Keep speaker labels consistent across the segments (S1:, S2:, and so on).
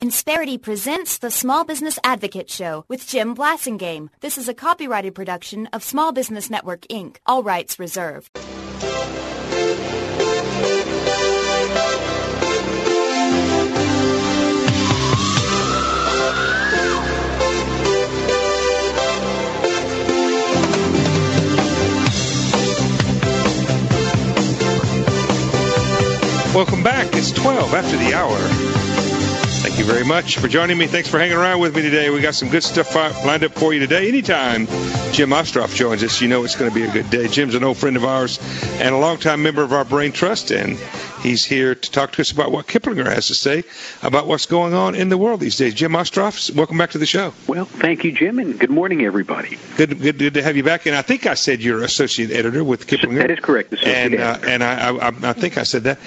S1: Insperity presents the Small Business Advocate Show with Jim Blasingame. This is a copyrighted production of Small Business Network, Inc. All rights reserved.
S2: Welcome back. It's 12 after the hour. Thank you very much for joining me. Thanks for hanging around with me today. We got some good stuff lined up for you today. Anytime Jim Ostroff joins us, you know it's going to be a good day. Jim's an old friend of ours and a longtime member of our Brain Trust, and he's here to talk to us about what Kiplinger has to say about what's going on in the world these days. Jim Ostroff, welcome back to the show.
S3: Well, thank you, Jim, and good morning, everybody.
S2: Good to have you back. And I think I said you're associate editor with Kiplinger.
S3: That is correct, associate editor.
S2: And I think I said that.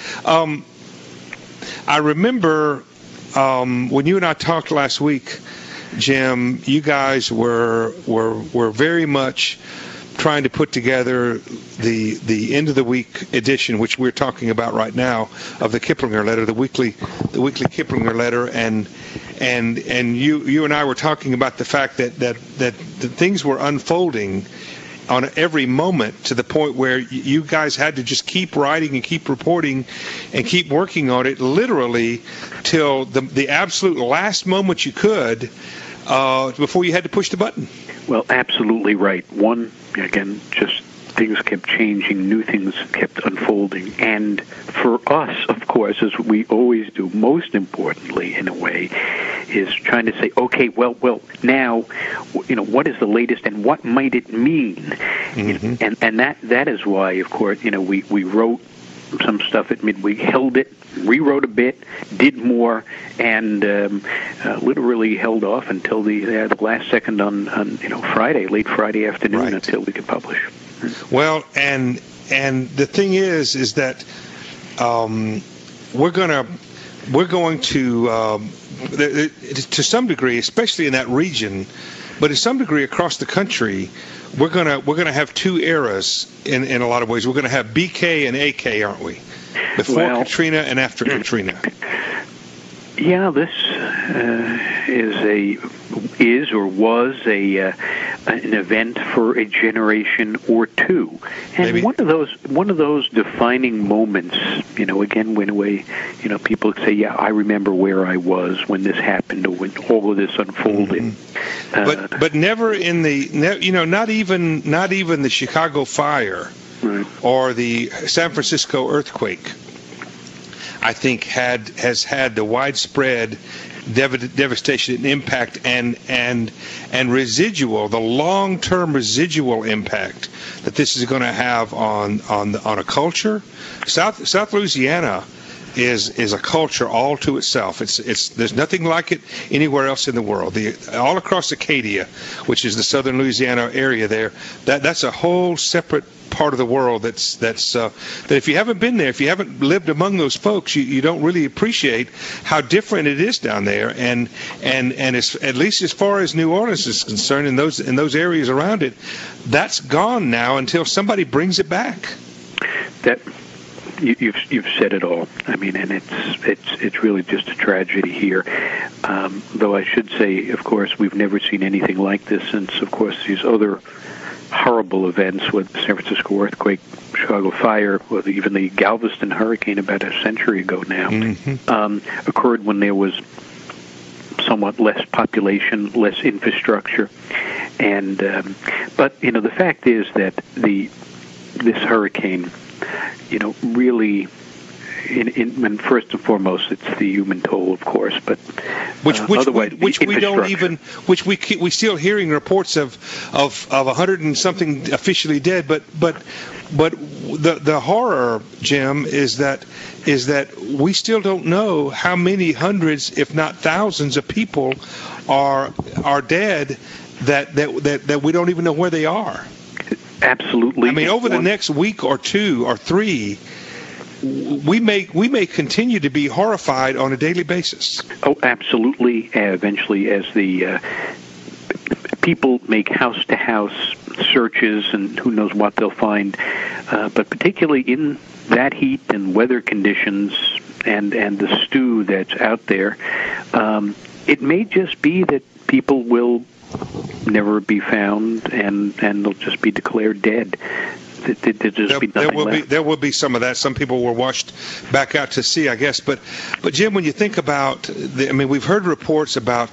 S2: I remember when you and I talked last week, Jim, you guys were very much trying to put together the end of the week edition, which we're talking about right now, of the Kiplinger letter, the weekly Kiplinger letter, and you and I were talking about the fact that things were unfolding on every moment to the point where you guys had to just keep writing and keep reporting and keep working on it literally till the absolute last moment you could before you had to push the button.
S3: Well, absolutely right. Again, just things kept changing, new things kept unfolding. And for us, of course, as we always do, most importantly, in a way, is trying to say, okay, well, now, what is the latest and what might it mean? Mm-hmm. And that is why, of course, we wrote some stuff at midweek, held it, rewrote a bit, did more, and literally held off until the last second on Friday, late Friday afternoon, right, until we could publish.
S2: Well, and the thing is that we're going to some degree, especially in that region, but to some degree across the country, we're gonna have two eras in a lot of ways. We're gonna have BK and AK, aren't we? Before Katrina and after Katrina.
S3: Yeah, this was an event for a generation or two, and maybe one of those defining moments. Again, when people say, "Yeah, I remember where I was when this happened, or when all of this unfolded."
S2: Mm-hmm. But never in not even the Chicago fire, right, or the San Francisco earthquake, I think has had the widespread devastation and impact and residual, the long-term residual impact that this is going to have on a culture. South Louisiana is a culture all to itself. There's nothing like it anywhere else in the world. All across Acadia, which is the southern Louisiana area there, that's a whole separate part of the world that if you haven't been there, if you haven't lived among those folks, you don't really appreciate how different it is down there. And at least as far as New Orleans is concerned, in those areas around it, that's gone now until somebody brings it back.
S3: That you've said it all. I mean, and it's really just a tragedy here. Though I should say, of course, we've never seen anything like this since, of course, these other horrible events with the San Francisco earthquake, Chicago fire, or even the Galveston hurricane about a century ago now, mm-hmm, occurred when there was somewhat less population, less infrastructure, and but the fact is that this hurricane, really. And first and foremost, it's the human toll, of course, but
S2: which we still hearing reports of 100 and something officially dead, but the horror, Jim, is that we still don't know how many hundreds, if not thousands, of people are dead that we don't even know where they are.
S3: Absolutely.
S2: I mean, over the next week or two or three, we may continue to be horrified on a daily basis.
S3: Oh, absolutely. Eventually, as the people make house-to-house searches, and who knows what they'll find, but particularly in that heat and weather conditions, and the stew that's out there, it may just be that people will never be found, and they'll just be declared dead.
S2: There will be some of that. Some people were washed back out to sea, I guess. But Jim, when you think about, we've heard reports about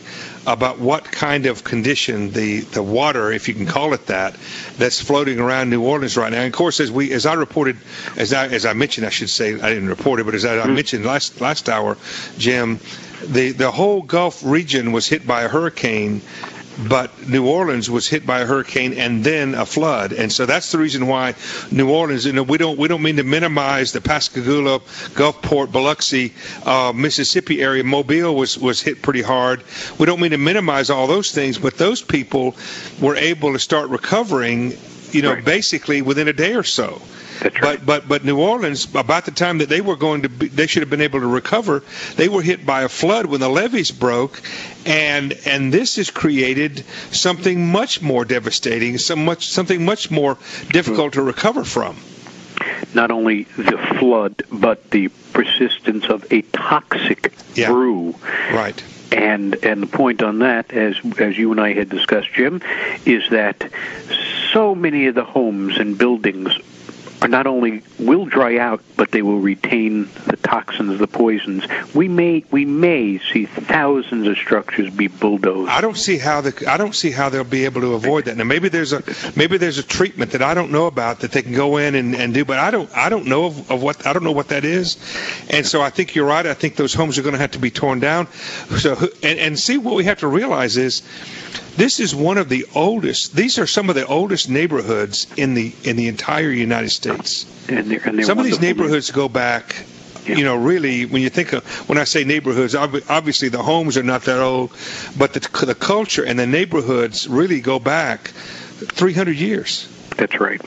S2: what kind of condition the water, if you can call it that, that's floating around New Orleans right now. And of course, as I mentioned, I should say, I didn't report it, but as I mentioned last hour, Jim, the whole Gulf region was hit by a hurricane. But New Orleans was hit by a hurricane and then a flood, and so that's the reason why New Orleans. We don't mean to minimize the Pascagoula, Gulfport, Biloxi, Mississippi area. Mobile was hit pretty hard. We don't mean to minimize all those things, but those people were able to start recovering,
S3: Right.
S2: basically within a day or so.
S3: That's right.
S2: But New Orleans, about the time that they should have been able to recover, they were hit by a flood when the levees broke, and this has created something much more devastating, something much more difficult to recover from.
S3: Not only the flood, but the persistence of a toxic brew.
S2: Right.
S3: And the point on that, as you and I had discussed, Jim, is that so many of the homes and buildings are not only will dry out, but they will retain the toxins, the poisons. We may see thousands of structures be bulldozed.
S2: I don't see how they'll be able to avoid that. Now maybe there's a treatment that I don't know about that they can go in and do, but I don't know of what that is. And so I think you're right. I think those homes are going to have to be torn down. So and see, what we have to realize is, this is one of the oldest. These are some of the oldest neighborhoods in the entire United States.
S3: And they're
S2: some of these neighborhoods go back.
S3: Yeah.
S2: Really, when I say neighborhoods, obviously the homes are not that old, but the culture and the neighborhoods really go back 300 years.
S3: That's right.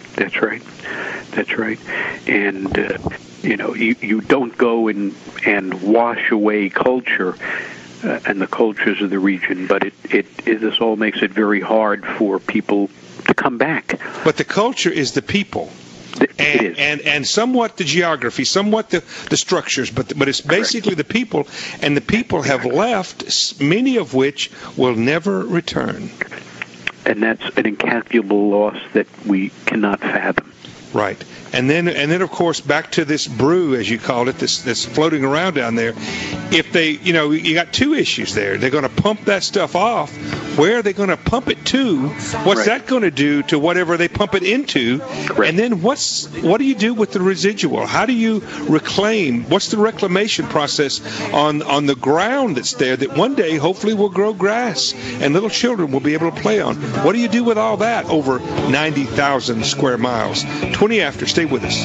S3: And you don't go and wash away culture. And the cultures of the region, but this all makes it very hard for people to come back.
S2: But the culture is the people, and somewhat the geography, somewhat the structures, but it's basically the people, and the people have left, many of which will never return.
S3: And that's an incalculable loss that we cannot fathom.
S2: Right. And then of course back to this brew, as you called it, this floating around down there. If they, you got two issues there. They're going to pump that stuff off. Where are they going to pump it to? What's that going to do to whatever they pump it into?
S3: Correct.
S2: And then what do you do with the residual? How do you reclaim? What's the reclamation process on the ground that's there that one day hopefully will grow grass and little children will be able to play on? What do you do with all that over 90,000 square miles? 20 after. Stay with us.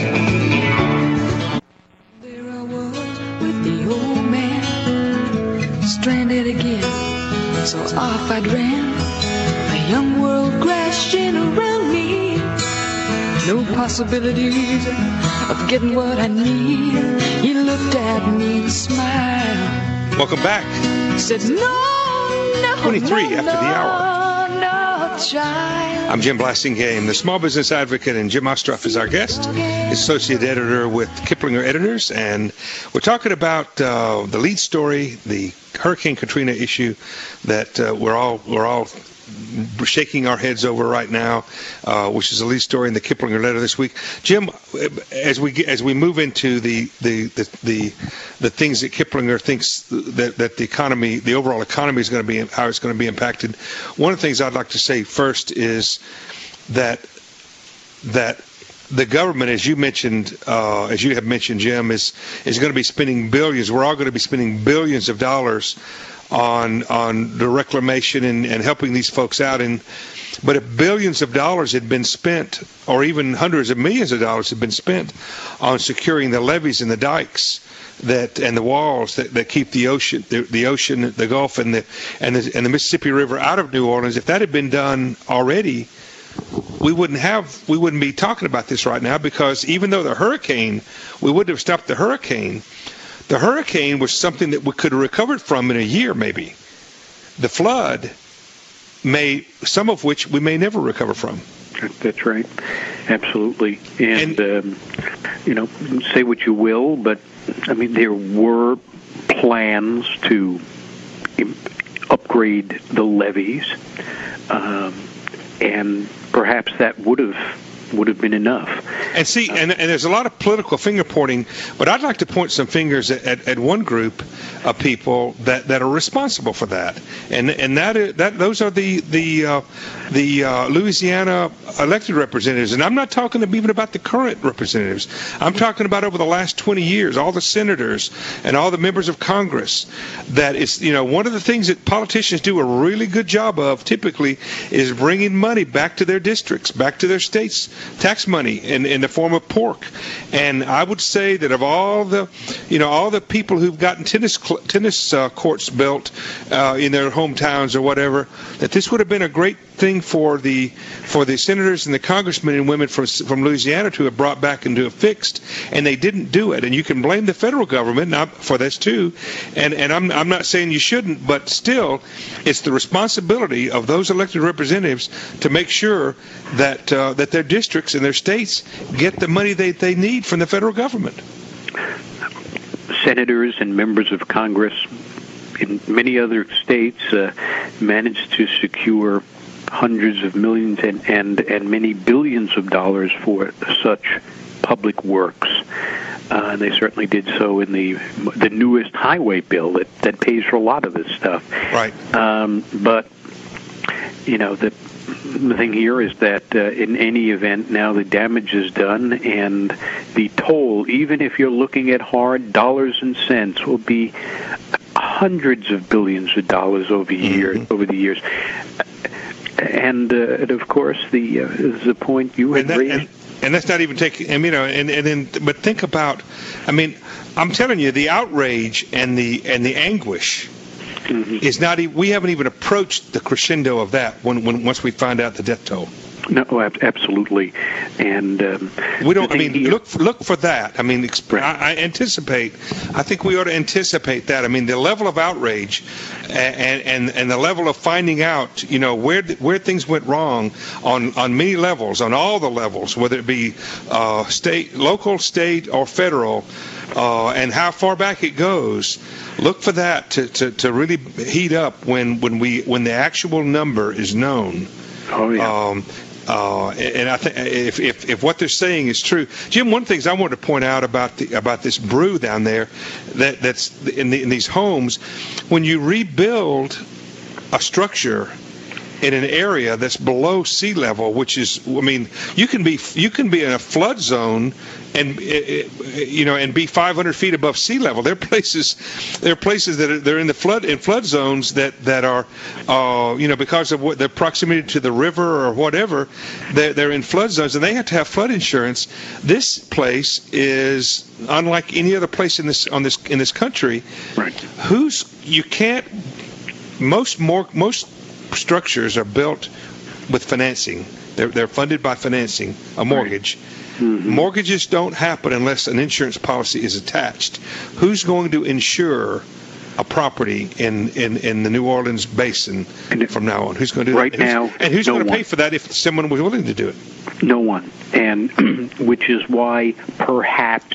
S4: There I was with the old man, stranded again, so off I ran. The young world crashing around me, no possibilities of getting what I need. He looked at me and smiled.
S2: Welcome back.
S4: Said no,
S2: 23 after the hour.
S4: No, child.
S2: I'm Jim Blasingame, the Small Business Advocate, and Jim Ostroff is our guest, Associate Editor with Kiplinger Editors, and we're talking about the lead story, the Hurricane Katrina issue that we're all shaking our heads over right now, which is the lead story in the Kiplinger letter this week. Jim, as we move into the things that Kiplinger thinks that the economy, the overall economy is going to be, how it's going to be impacted, one of the things I'd like to say first is that the government, as you have mentioned, Jim, is going to be spending billions. We're all going to be spending billions of dollars on the reclamation and helping these folks out. But if billions of dollars had been spent, or even hundreds of millions of dollars had been spent on securing the levees and the dikes and the walls that keep the ocean, the Gulf, and the Mississippi River out of New Orleans, if that had been done already, we wouldn't be talking about this right now, because even though we wouldn't have stopped the hurricane. The hurricane was something that we could have recovered from in a year, maybe. The flood some of which we may never recover from.
S3: That's right. Absolutely. And say what you will, but I mean, there were plans to upgrade the levees, and perhaps that would have been enough.
S2: And see, and there's a lot of political finger pointing, but I'd like to point some fingers at one group of people that are responsible for that, and those are the Louisiana elected representatives. And I'm not talking even about the current representatives. I'm talking about over the last 20 years, all the senators and all the members of Congress. That is, one of the things that politicians do a really good job of typically is bringing money back to their districts, back to their states, tax money in the form of pork. And I would say that of all the people who've gotten tennis courts built in their hometowns or whatever, that this would have been a great thing for the senators and the congressmen and women from Louisiana to have brought back and to have fixed, and they didn't do it. And you can blame the federal government for this too. And I'm not saying you shouldn't, but still, it's the responsibility of those elected representatives to make sure that their districts and their states get the money they need from the federal government.
S3: Senators and members of Congress in many other states managed to secure hundreds of millions and many billions of dollars for such public works. And they certainly did so in the newest highway bill that pays for a lot of this stuff.
S2: Right.
S3: But the thing here is that in any event, now the damage is done, and the toll, even if you're looking at hard dollars and cents, will be hundreds of billions of dollars over the years. And of course, the point you had raised.
S2: And that's not even taking, but think about, I'm telling you, the outrage and the anguish is not. We haven't even approached the crescendo of that once we find out the death toll.
S3: No, absolutely, and
S2: we don't. Look for that. I anticipate. I think we ought to anticipate that. The level of outrage, and the level of finding out, where things went wrong on many levels, on all the levels, whether it be local, state, or federal, and how far back it goes. Look for that to really heat up when the actual number is known.
S3: Oh yeah.
S2: And I think if what they're saying is true, Jim, one of the things I wanted to point out about this brew down there, that's in these homes, when you rebuild a structure in an area that's below sea level, which is, you can be in a flood zone and be 500 feet above sea level. There are places that they're in flood zones that are because of their proximity to the river or whatever, they're in flood zones, and they have to have flood insurance. This place is unlike any other place in this country.
S3: Right.
S2: Most structures are built with financing. They're funded by financing, a mortgage.
S3: Right. Mm-hmm.
S2: Mortgages don't happen unless an insurance policy is attached. Who's going to insure a property in the New Orleans basin from now on? Who's going to do that?
S3: Now,
S2: and who's going to pay for that if someone was willing to do it?
S3: No one. And which is why perhaps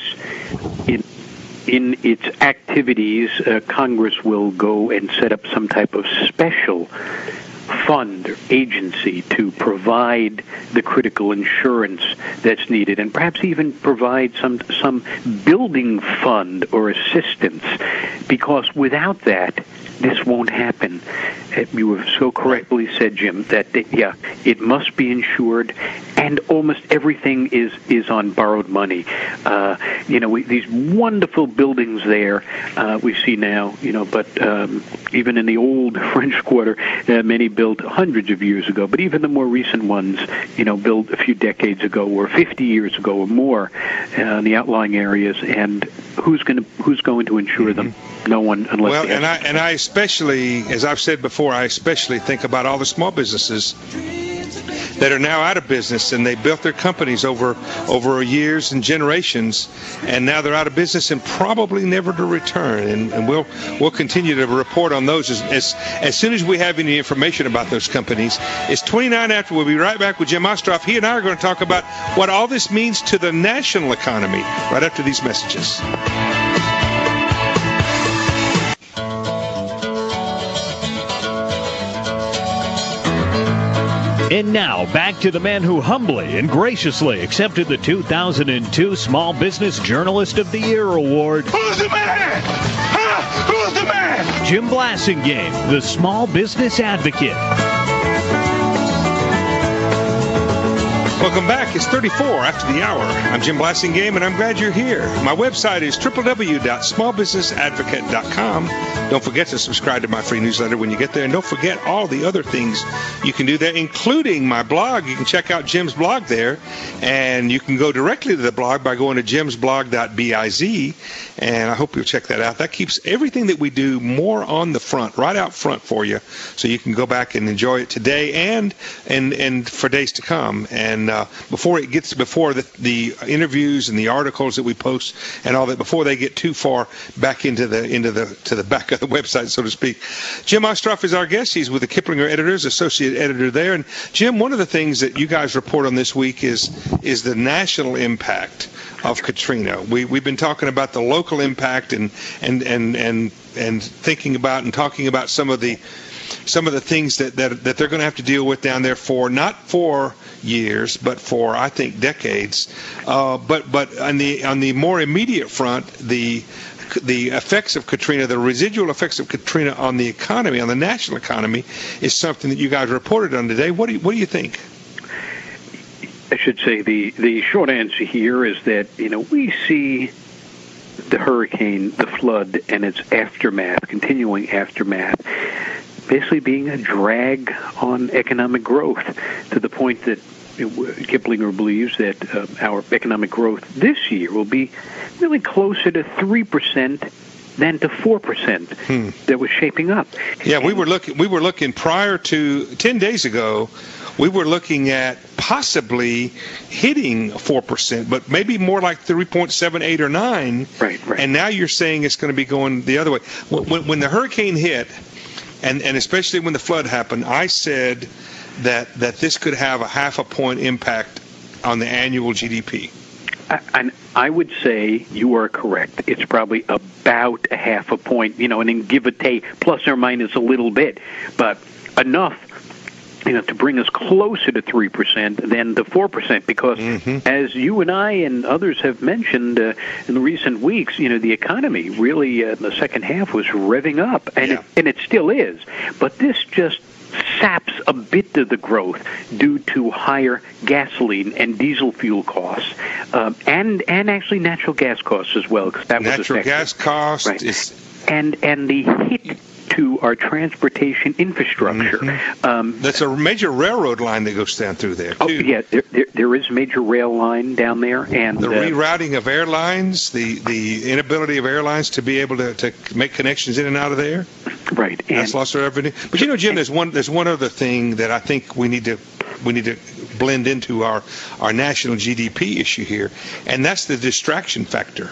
S3: in its activities, Congress will go and set up some type of special fund or agency to provide the critical insurance that's needed, and perhaps even provide some building fund or assistance, because without that, this won't happen. You have so correctly said, Jim, that it must be insured, and almost everything is on borrowed money. These wonderful buildings there we see now, but even in the old French Quarter, many built hundreds of years ago, but even the more recent ones, built a few decades ago or 50 years ago or more in the outlying areas, and who's going to insure them? No one, unless.
S2: Well, and I especially, as I've said before, I especially think about all the small businesses that are now out of business, and they built their companies over years and generations, and now they're out of business and probably never to return. And we'll continue to report on those as soon as we have any information about those companies. It's 29 after. We'll be right back with Jim Ostroff. He and I are going to talk about what all this means to the national economy right after these messages.
S5: And now, back to the man who humbly and graciously accepted the 2002 Small Business Journalist of the Year award.
S2: Who's the man? Huh? Who's the man?
S5: Jim Blasingame, the Small Business Advocate.
S2: Welcome back. It's 34 after the hour. I'm Jim Blasingame, and I'm glad you're here. My website is www.smallbusinessadvocate.com. Don't forget to subscribe to my free newsletter when you get there, and don't forget all the other things you can do there, including my blog. You can check out Jim's blog there, and you can go directly to the blog by going to jimsblog.biz, and I hope you'll check that out. That keeps everything that we do more on the front, right out front for you, so you can go back and enjoy it today and for days to come. And before the interviews and the articles that we post and all that, before they get too far back into the back of the website, so to speak. Jim Ostroff is our guest. He's with the Kiplinger Editors, associate editor there. And Jim, one of the things that you guys report on this week is the national impact of Katrina. We've been talking about the local impact and thinking about and talking about some of the things that they're going to have to deal with down there for not for years, but for, I think, decades. But on the more immediate front, the effects of Katrina, the residual effects of Katrina on the economy, on the national economy, is something that you guys reported on today. What do you think?
S3: I should say the short answer here is that we see the hurricane, the flood, and its aftermath, continuing aftermath, basically being a drag on economic growth, to the point that Kiplinger believes that our economic growth this year will be really closer to 3% than to 4% that was shaping up.
S2: Yeah, we were looking prior to 10 days ago. We were looking at possibly hitting 4%, but maybe more like 3.78 or 9.
S3: Right.
S2: And now you're saying it's going to be going the other way. When the hurricane hit, and especially when the flood happened, I said that this could have a 0.5 point impact on the annual GDP.
S3: And I would say you are correct. It's probably about a 0.5 point, and then give or take, plus or minus a little bit, but enough to bring us closer to 3% than to 4%, because as you and I and others have mentioned in the recent weeks, the economy really in the second half was revving up, and it still is. But this just saps a bit of the growth due to higher gasoline and diesel fuel costs, and actually natural gas costs as well. That
S2: natural
S3: was
S2: gas cost
S3: is and the hit to our transportation infrastructure.
S2: That's a major railroad line that goes down through there, too.
S3: Oh, yeah, there is a major rail line down there. And
S2: the rerouting of airlines, the inability of airlines to be able to make connections in and out of there.
S3: Right.
S2: That's lost our revenue. But, Jim, there's one other thing that I think we need to blend into our national GDP issue here, and that's the distraction factor.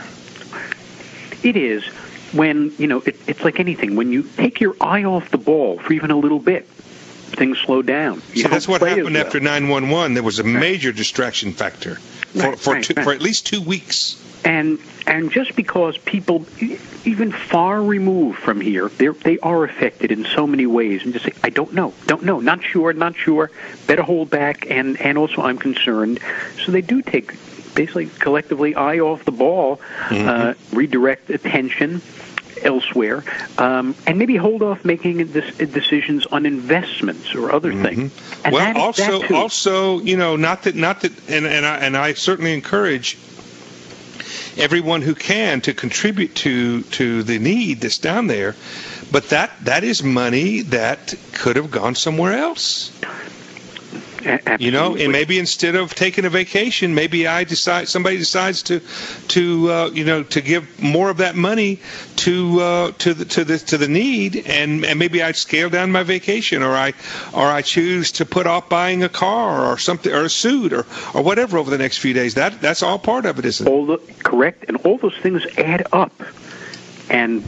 S3: It is. When, it's like anything. When you take your eye off the ball for even a little bit, things slow down.
S2: So that's what happened after 9/11. There was a major distraction factor for at least 2 weeks. And
S3: just because people, even far removed from here, they are affected in so many ways, and just say, I don't know, not sure, better hold back, and also I'm concerned. So they do take basically collectively eye off the ball, redirect attention elsewhere, and maybe hold off making decisions on investments or other things. And
S2: well, also, not that, and I certainly encourage everyone who can to contribute to the need that's down there, but that is money that could have gone somewhere else.
S3: Absolutely.
S2: And maybe instead of taking a vacation, maybe somebody decides to give more of that money to the need, and maybe I'd scale down my vacation, or I choose to put off buying a car or something, or a suit or whatever over the next few days. That's all part of it, isn't it?
S3: Correct, and all those things add up, and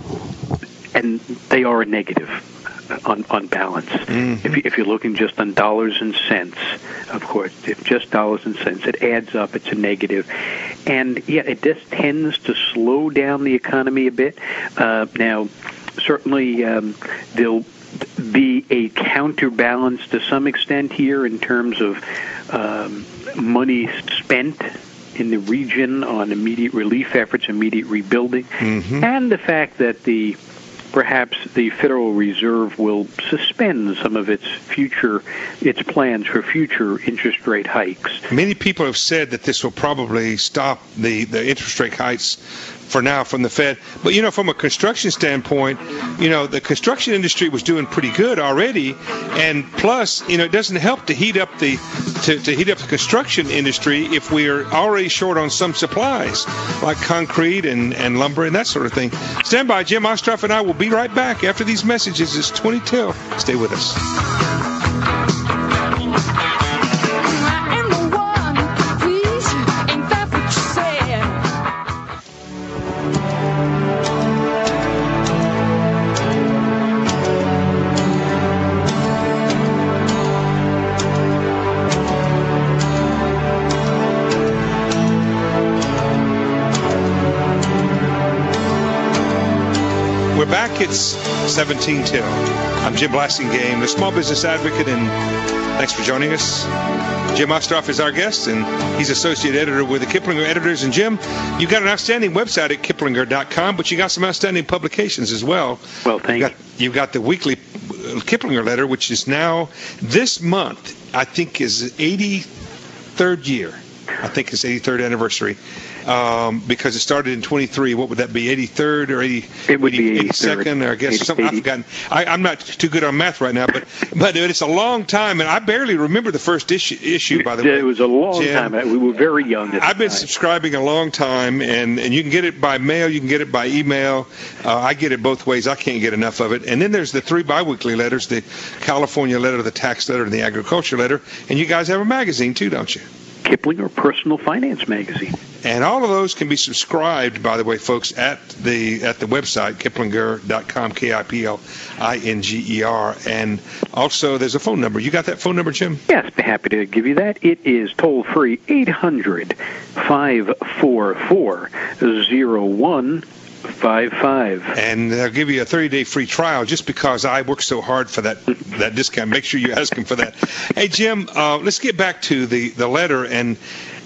S3: they are a negative. On balance. If you're looking just on dollars and cents, of course, if just dollars and cents, it adds up. It's a negative. And, it just tends to slow down the economy a bit. Now, certainly, be a counterbalance to some extent here in terms of money spent in the region on immediate relief efforts, immediate rebuilding, and the fact that perhaps the Federal Reserve will suspend some of its plans for future interest rate hikes.
S2: Many people have said that this will probably stop the interest rate hikes for now from the Fed. But, from a construction standpoint, the construction industry was doing pretty good already. And plus, it doesn't help to heat up the construction industry if we are already short on some supplies, like concrete and lumber and that sort of thing. Stand by. Jim Ostroff and I will be right back after these messages. It's 20 till. Stay with us. We're back. It's 17 till. I'm Jim Blasingame, the small business advocate, and thanks for joining us. Jim Ostroff is our guest, and he's associate editor with the Kiplinger Editors. And Jim, you've got an outstanding website at Kiplinger.com, but you got some outstanding publications as well.
S3: Well, thank you.
S2: You've got the weekly Kiplinger letter, which is now, this month, I think is 83rd year. I think it's 83rd anniversary. Because it started in 23. What would that be? 83rd or 80?
S3: It would be
S2: 82nd, or I guess something. I've forgotten. I'm not too good on math right now, but it's a long time, and I barely remember the first issue. By the way,
S3: it was a long time. We were very young.
S2: I've been subscribing a long time, and you can get it by mail. You can get it by email. I get it both ways. I can't get enough of it. And then there's the 3 biweekly letters: the California letter, the tax letter, and the agriculture letter. And you guys have a magazine too, don't you?
S3: Kiplinger Personal Finance Magazine.
S2: And all of those can be subscribed, by the way, folks, at the website, Kiplinger.com, Kiplinger. And also there's a phone number. You got that phone number, Jim?
S3: Yes, I'd be happy to give you that. It is toll-free 800-544-0155.
S2: And they'll give you a 30-day free trial just because I work so hard for that discount. Make sure you ask them for that. Hey, Jim, let's get back to the letter. And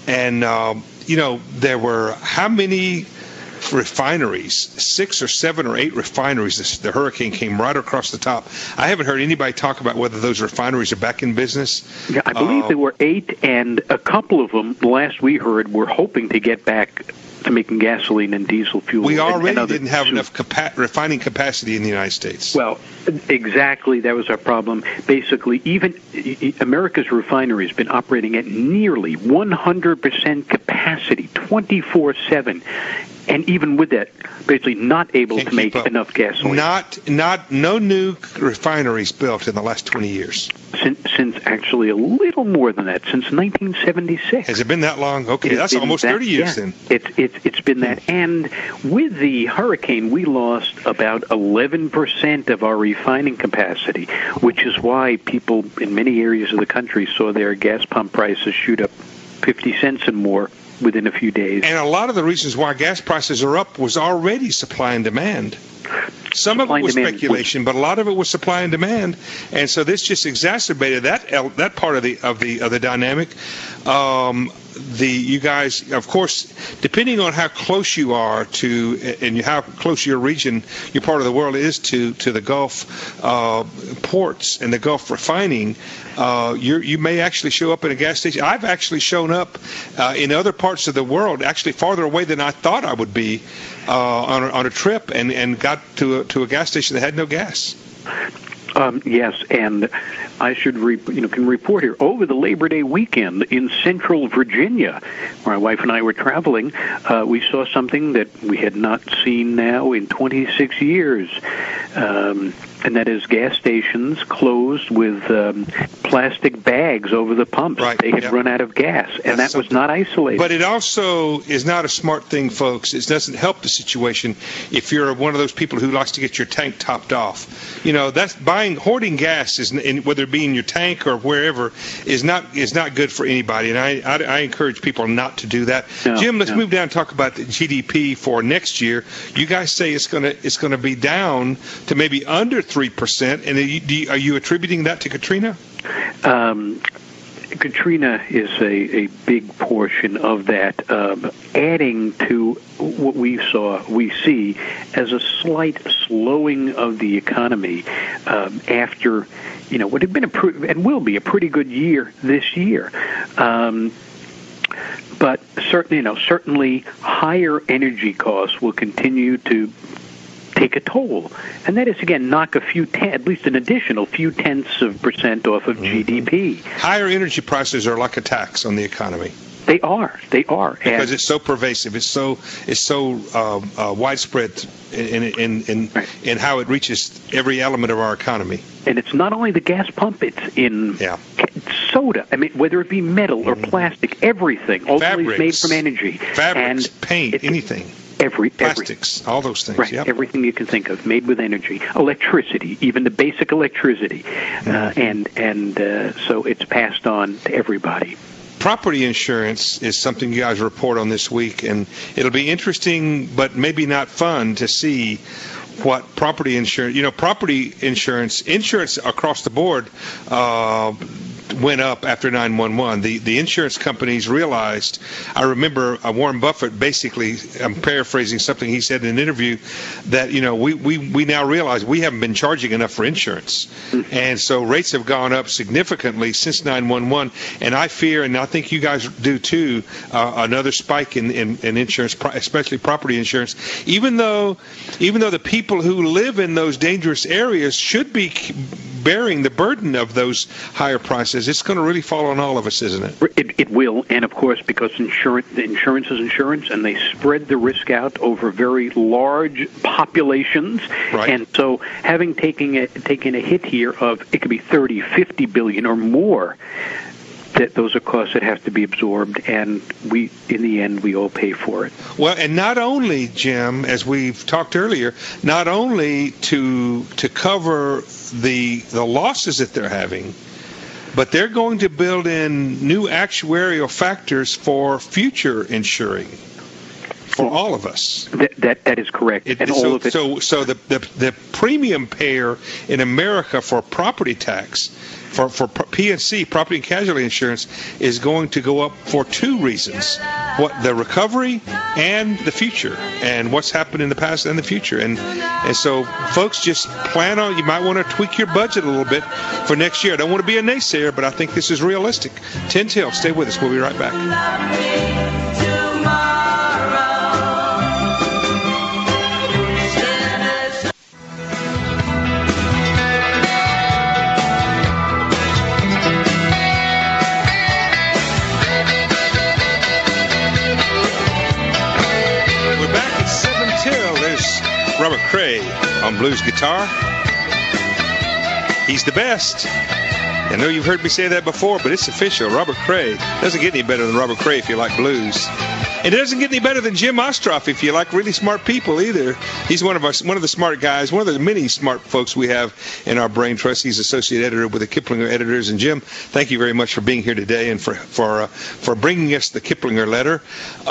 S2: there were how many refineries? 6 or 7 or 8 refineries. The hurricane came right across the top. I haven't heard anybody talk about whether those refineries are back in business.
S3: Yeah, I believe there were 8, and a couple of them, last we heard, were hoping to get back to making gasoline and diesel fuel.
S2: We already didn't have enough refining capacity in the United States.
S3: Well, exactly. That was our problem. Basically, even America's refinery has been operating at nearly 100% capacity, 24/7. And even with that, basically not able to make enough gasoline.
S2: No new refineries built in the last 20 years.
S3: Since actually a little more than that, since 1976.
S2: Has it been that long? Okay, that's almost 30 years then.
S3: It's been that. And with the hurricane, we lost about 11% of our refining capacity, which is why people in many areas of the country saw their gas pump prices shoot up 50 cents and more within a few days.
S2: And a lot of the reasons why gas prices are up was already supply and demand. Some of it was speculation, but a lot of it was supply and demand, and so this just exacerbated that part of the dynamic. You guys, of course, depending on how close you are to, and how close your region, your part of the world is to the Gulf ports and the Gulf refining, you may actually show up at a gas station. I've actually shown up in other parts of the world, actually farther away than I thought I would be, on a trip, and got to a gas station that had no gas.
S3: Yes, and I should can report here, over the Labor Day weekend in Central Virginia, where my wife and I were traveling, we saw something that we had not seen now in 26 years. And that is gas stations closed with plastic bags over the pumps.
S2: Right.
S3: They had run out of gas, and that was not isolated.
S2: But it also is not a smart thing, folks. It doesn't help the situation if you're one of those people who likes to get your tank topped off. That's hoarding gas, whether it be in your tank or wherever, is not good for anybody. And I encourage people not to do that. Jim, let's move down and talk about the GDP for next year. You guys say it's going to be down to maybe under 3%. And are you attributing that to Katrina?
S3: Katrina is a big portion of that, adding to what we see as a slight slowing of the economy after, what had been and will be a pretty good year this year. But certainly higher energy costs will continue to take a toll, and that is again knock at least an additional few tenths of % off of GDP.
S2: Higher energy prices are like a tax on the economy.
S3: They are
S2: because it's so pervasive. It's so widespread in how it reaches every element of our economy.
S3: And it's not only the gas pump; it's in soda. I mean, whether it be metal or plastic, everything ultimately is made from energy.
S2: Fabrics, and paint, anything. Plastics, all those things.
S3: Right, everything you can think of, made with energy. Electricity, even the basic electricity. So it's passed on to everybody.
S2: Property insurance is something you guys report on this week, and it'll be interesting, but maybe not fun, to see what property insurance, insurance across the board went up after 9/11. The insurance companies realized, I remember Warren Buffett basically, I'm paraphrasing something he said in an interview, that we now realize we haven't been charging enough for insurance. And so rates have gone up significantly since 9/11, and I fear, and I think you guys do too, another spike in insurance, especially property insurance, even though the people who live in those dangerous areas should be bearing the burden of those higher prices. It's going to really fall on all of us, isn't it?
S3: It will, and of course, because insurance is insurance, and they spread the risk out over very large populations.
S2: Right.
S3: And so, having taken a hit here of, it could be 30, 50 billion or more, that those are costs that have to be absorbed, and in the end, we all pay for it.
S2: Well, and not only, Jim, as we've talked earlier, not only to cover the losses that they're having, but they're going to build in new actuarial factors for future insuring for all of us.
S3: That is correct.
S2: So the premium payer in America for property tax, for P&C, property and casualty insurance, is going to go up for two reasons: the recovery and the future, and what's happened in the past and the future. And so, folks, just plan on. You might want to tweak your budget a little bit for next year. I don't want to be a naysayer, but I think this is realistic. 10 till. Stay with us. We'll be right back. Robert Cray on blues guitar. He's the best. I know you've heard me say that before, but it's official. Robert Cray doesn't get any better than Robert Cray if you like blues. And it doesn't get any better than Jim Ostroff if you like really smart people either. He's one of the smart guys, one of the many smart folks we have in our brain trust. He's associate editor with the Kiplinger Editors. And Jim, thank you very much for being here today and for bringing us the Kiplinger letter.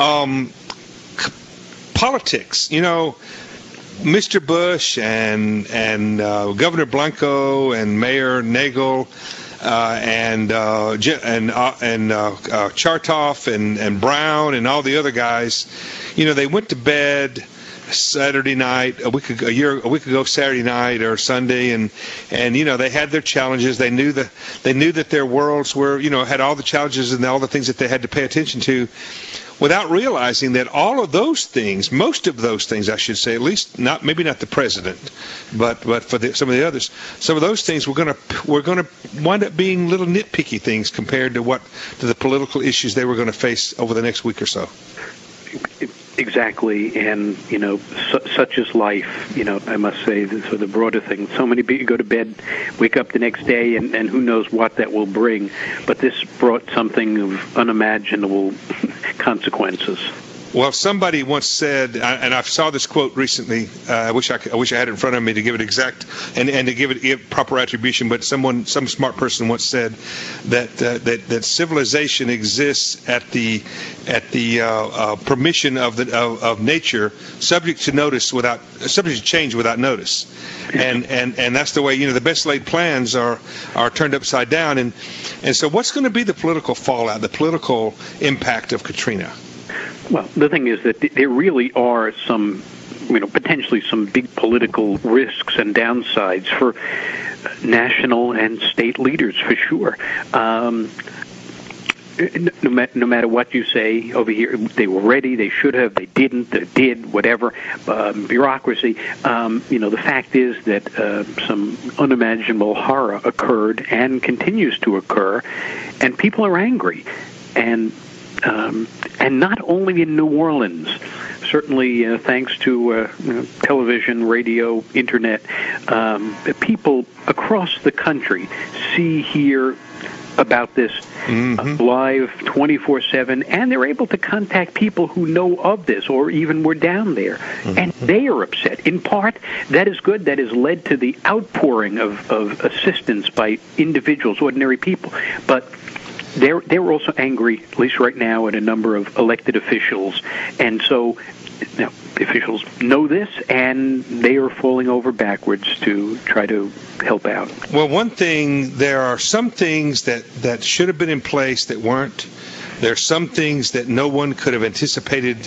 S2: Politics, Mr. Bush and Governor Blanco and Mayor Nagel and Chartoff and Brown and all the other guys, they went to bed Saturday night, a week ago Saturday night or Sunday, and they had their challenges. They knew that their worlds were had all the challenges and all the things that they had to pay attention to, without realizing that all of those things, most of those things, I should say, at least maybe not the president, but for some of the others, some of those things we're going to wind up being little nitpicky things compared to the political issues they were going to face over the next week or so.
S3: Exactly, and such is life. I must say, for the broader thing, so many people go to bed, wake up the next day, and who knows what that will bring. But this brought something of unimaginable consequences.
S2: Well, somebody once said, and I saw this quote recently. I wish I had it in front of me to give it exact and to give it proper attribution. But some smart person once said that civilization exists at the permission of nature, subject to change without notice. And that's the way, the best laid plans are turned upside down. And so what's going to be the political fallout, the political impact of Katrina?
S3: Well, the thing is that there really are some, potentially some big political risks and downsides for national and state leaders, for sure. No matter what you say over here, they were ready, they should have, they didn't, they did, whatever, bureaucracy. The fact is that some unimaginable horror occurred and continues to occur, and people are angry. And not only in New Orleans, certainly thanks to television, radio, internet, people across the country see, hear about this live 24/7, and they're able to contact people who know of this or even were down there, and they are upset. In part, that is good. That has led to the outpouring of assistance by individuals, ordinary people, but they're also angry, at least right now, at a number of elected officials. And so officials know this, and they are falling over backwards to try to help out.
S2: Well, there are some things that should have been in place that weren't. There are some things that no one could have anticipated.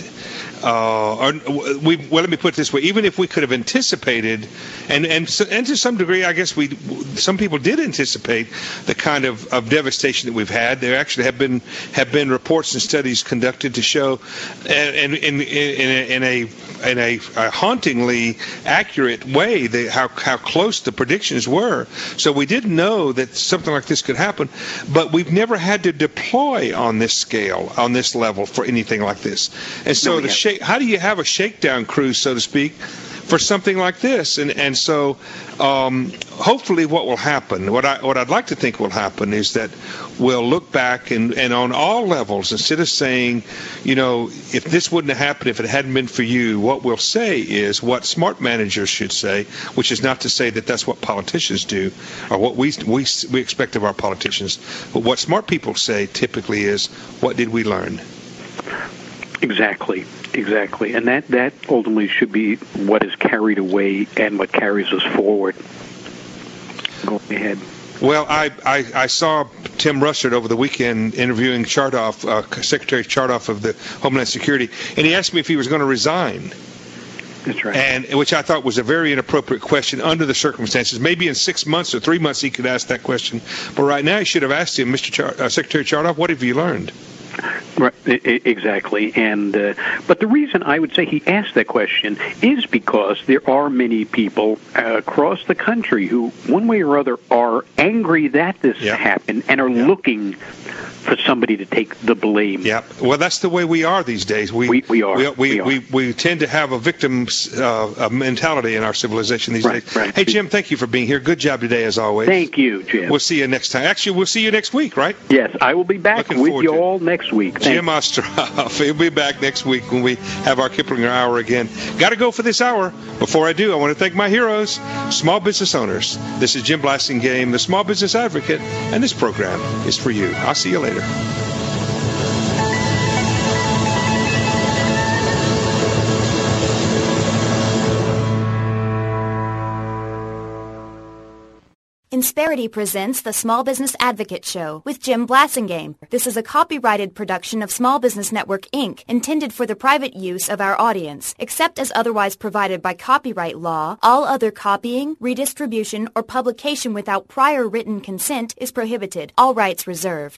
S2: Let me put it this way: even if we could have anticipated, and to some degree, I guess some people did anticipate the kind of devastation that we've had. There actually have been reports and studies conducted to show, and in a hauntingly accurate way, how close the predictions were. So we did know that something like this could happen, but we've never had to deploy on this scale, on this level, for anything like this. And so how do you have a shakedown cruise, so to speak, for something like this? And so hopefully what will happen, what I'd like to think will happen, is that we'll look back and on all levels, instead of saying, if this wouldn't have happened, if it hadn't been for you, what we'll say is what smart managers should say, which is not to say that that's what politicians do or what we expect of our politicians, but what smart people say typically is, what did we learn?
S3: Exactly. And that ultimately should be what is carried away and what carries us forward. Go ahead.
S2: Well, I saw Tim Russert over the weekend interviewing Chertoff, Secretary Chertoff of the Homeland Security, and he asked me if he was going to resign.
S3: That's right.
S2: And which I thought was a very inappropriate question under the circumstances. Maybe in 6 months or 3 months he could ask that question, but right now he should have asked him, Secretary Chertoff, what have you learned?
S3: Right, exactly. And but the reason I would say he asked that question is because there are many people across the country who, one way or other, are angry that this happened and are looking for somebody to take the blame.
S2: Yeah. Well, that's the way we are these days. We are. We tend to have a victim's mentality in our civilization these days.
S3: Right.
S2: Hey, Jim, thank you for being here. Good job today, as always.
S3: Thank you, Jim.
S2: We'll see you next time. Actually, we'll see you next week, right?
S3: Yes, I will be back with you all next week.
S2: Jim Ostroff. He'll be back next week when we have our Kiplinger Hour again. Got to go for this hour. Before I do, I want to thank my heroes, small business owners. This is Jim Blasingame, the Small Business Advocate, and this program is for you. I'll see you later.
S1: Insperity presents the Small Business Advocate Show with Jim Blasingame. This is a copyrighted production of Small Business Network, Inc., intended for the private use of our audience. Except as otherwise provided by copyright law, all other copying, redistribution, or publication without prior written consent is prohibited. All rights reserved.